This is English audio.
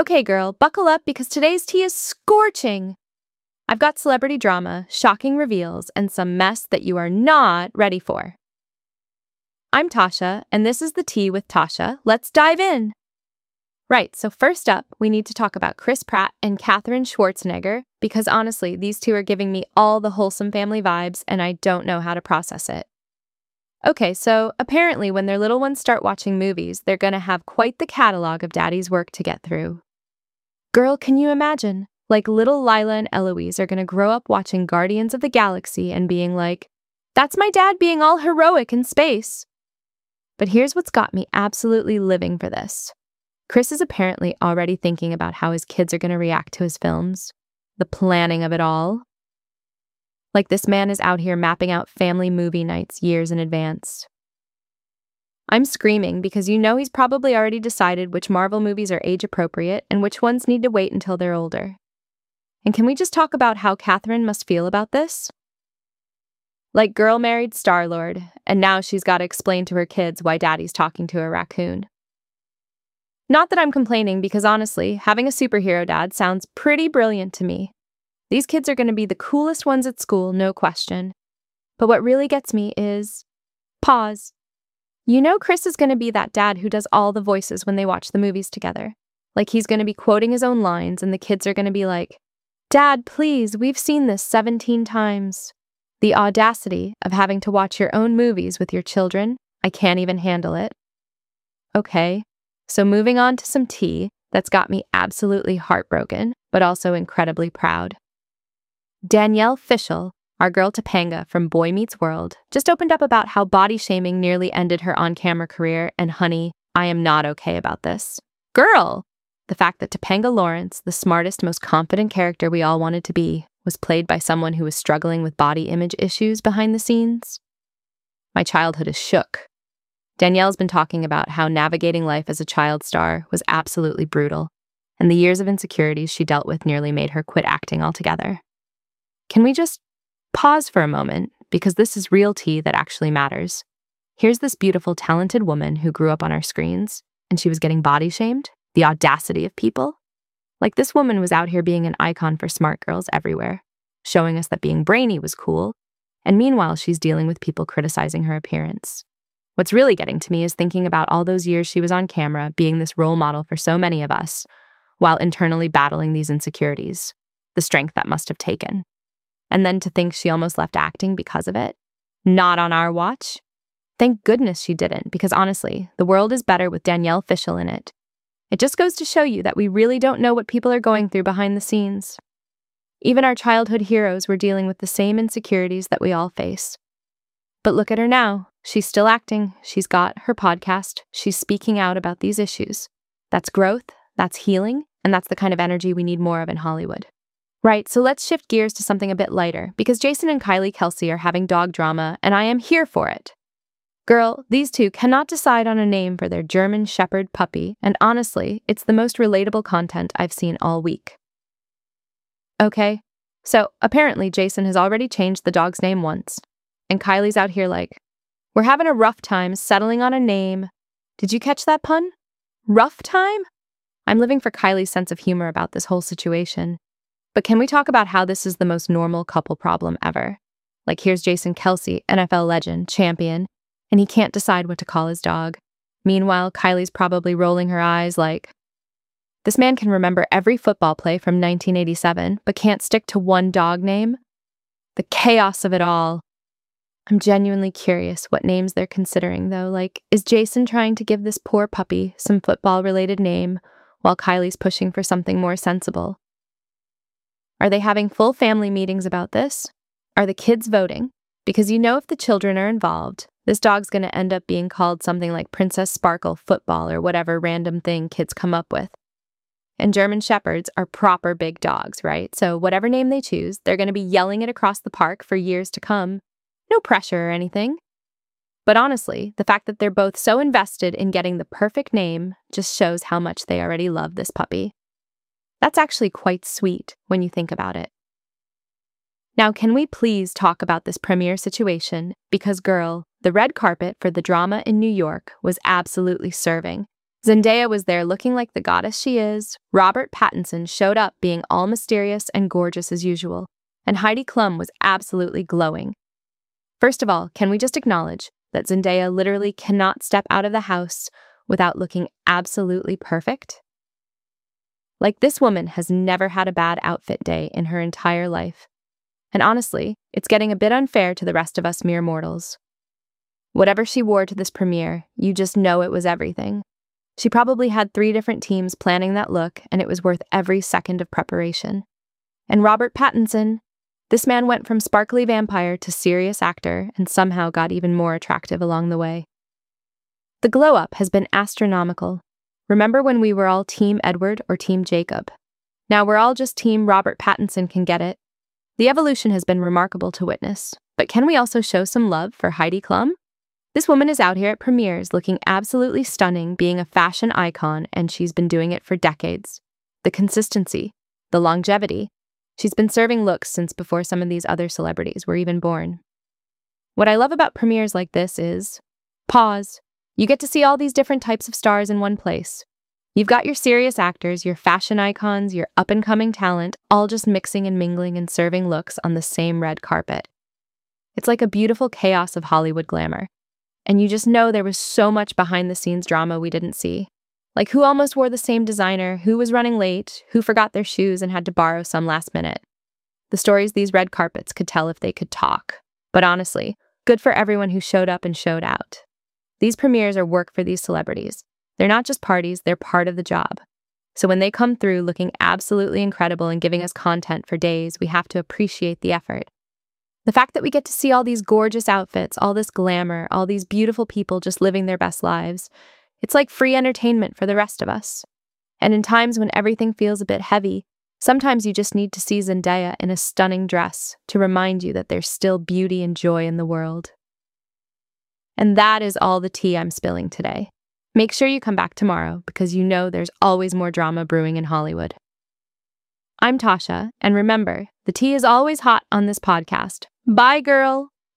Okay, girl, buckle up because today's tea is scorching. I've got celebrity drama, shocking reveals, and some mess that you are not ready for. I'm Tasha, and this is the Tea with Tasha. Let's dive in. Right, so first up, we need to talk about Chris Pratt and Katherine Schwarzenegger, because honestly, these two are giving me all the wholesome family vibes, and I don't know how to process it. Okay, so apparently when their little ones start watching movies, they're gonna have quite the catalog of daddy's work to get through. Girl, can you imagine? Like little Lila and Eloise are gonna grow up watching Guardians of the Galaxy and being like, that's my dad being all heroic in space. But here's what's got me absolutely living for this. Chris is apparently already thinking about how his kids are gonna react to his films. The planning of it all. Like this man is out here mapping out family movie nights years in advance. I'm screaming because you know he's probably already decided which Marvel movies are age appropriate and which ones need to wait until they're older. And can we just talk about how Katherine must feel about this? Like girl married Star-Lord, and now she's got to explain to her kids why daddy's talking to a raccoon. Not that I'm complaining because honestly, having a superhero dad sounds pretty brilliant to me. These kids are going to be the coolest ones at school, no question. But what really gets me is, pause. You know Chris is going to be that dad who does all the voices when they watch the movies together. Like he's going to be quoting his own lines and the kids are going to be like, Dad, please, we've seen this 17 times. The audacity of having to watch your own movies with your children, I can't even handle it. Okay, so moving on to some tea that's got me absolutely heartbroken, but also incredibly proud. Danielle Fishel, our girl Topanga from Boy Meets World, just opened up about how body shaming nearly ended her on-camera career, and honey, I am not okay about this. Girl! The fact that Topanga Lawrence, the smartest, most confident character we all wanted to be, was played by someone who was struggling with body image issues behind the scenes. My childhood is shook. Danielle's been talking about how navigating life as a child star was absolutely brutal, and the years of insecurities she dealt with nearly made her quit acting altogether. Can we just pause for a moment, because this is real tea that actually matters. Here's this beautiful, talented woman who grew up on our screens, and she was getting body shamed. The audacity of people. Like this woman was out here being an icon for smart girls everywhere, showing us that being brainy was cool, and meanwhile she's dealing with people criticizing her appearance. What's really getting to me is thinking about all those years she was on camera, being this role model for so many of us, while internally battling these insecurities, the strength that must have taken. And then to think she almost left acting because of it. Not on our watch. Thank goodness she didn't, because honestly, the world is better with Danielle Fishel in it. It just goes to show you that we really don't know what people are going through behind the scenes. Even our childhood heroes were dealing with the same insecurities that we all face. But look at her now. She's still acting. She's got her podcast. She's speaking out about these issues. That's growth, that's healing, and that's the kind of energy we need more of in Hollywood. Right, so let's shift gears to something a bit lighter, because Jason and Kylie Kelsey are having dog drama, and I am here for it. Girl, these two cannot decide on a name for their German Shepherd puppy, and honestly, it's the most relatable content I've seen all week. Okay, so apparently Jason has already changed the dog's name once, and Kylie's out here like, we're having a rough time settling on a name. Did you catch that pun? Rough time? I'm living for Kylie's sense of humor about this whole situation. But can we talk about how this is the most normal couple problem ever? Like here's Jason Kelsey, NFL legend, champion, and he can't decide what to call his dog. Meanwhile, Kylie's probably rolling her eyes like, this man can remember every football play from 1987, but can't stick to one dog name? The chaos of it all. I'm genuinely curious what names they're considering, though. Like, is Jason trying to give this poor puppy some football-related name, while Kylie's pushing for something more sensible? Are they having full family meetings about this? Are the kids voting? Because you know if the children are involved, this dog's going to end up being called something like Princess Sparkle Football or whatever random thing kids come up with. And German Shepherds are proper big dogs, right? So whatever name they choose, they're going to be yelling it across the park for years to come. No pressure or anything. But honestly, the fact that they're both so invested in getting the perfect name just shows how much they already love this puppy. That's actually quite sweet when you think about it. Now, can we please talk about this premiere situation? Because girl, the red carpet for the drama in New York was absolutely serving. Zendaya was there looking like the goddess she is, Robert Pattinson showed up being all mysterious and gorgeous as usual, and Heidi Klum was absolutely glowing. First of all, can we just acknowledge that Zendaya literally cannot step out of the house without looking absolutely perfect? Like, this woman has never had a bad outfit day in her entire life. And honestly, it's getting a bit unfair to the rest of us mere mortals. Whatever she wore to this premiere, you just know it was everything. She probably had 3 different teams planning that look, and it was worth every second of preparation. And Robert Pattinson, this man went from sparkly vampire to serious actor and somehow got even more attractive along the way. The glow-up has been astronomical. Remember when we were all Team Edward or Team Jacob? Now we're all just Team Robert Pattinson can get it. The evolution has been remarkable to witness, but can we also show some love for Heidi Klum? This woman is out here at premieres looking absolutely stunning, being a fashion icon, and she's been doing it for decades. The consistency, the longevity. She's been serving looks since before some of these other celebrities were even born. What I love about premieres like this is, pause. You get to see all these different types of stars in one place. You've got your serious actors, your fashion icons, your up-and-coming talent, all just mixing and mingling and serving looks on the same red carpet. It's like a beautiful chaos of Hollywood glamour. And you just know there was so much behind-the-scenes drama we didn't see. Like who almost wore the same designer, who was running late, who forgot their shoes and had to borrow some last minute. The stories these red carpets could tell if they could talk. But honestly, good for everyone who showed up and showed out. These premieres are work for these celebrities. They're not just parties, they're part of the job. So when they come through looking absolutely incredible and giving us content for days, we have to appreciate the effort. The fact that we get to see all these gorgeous outfits, all this glamour, all these beautiful people just living their best lives, it's like free entertainment for the rest of us. And in times when everything feels a bit heavy, sometimes you just need to see Zendaya in a stunning dress to remind you that there's still beauty and joy in the world. And that is all the tea I'm spilling today. Make sure you come back tomorrow because you know there's always more drama brewing in Hollywood. I'm Tasha, and remember, the tea is always hot on this podcast. Bye, girl!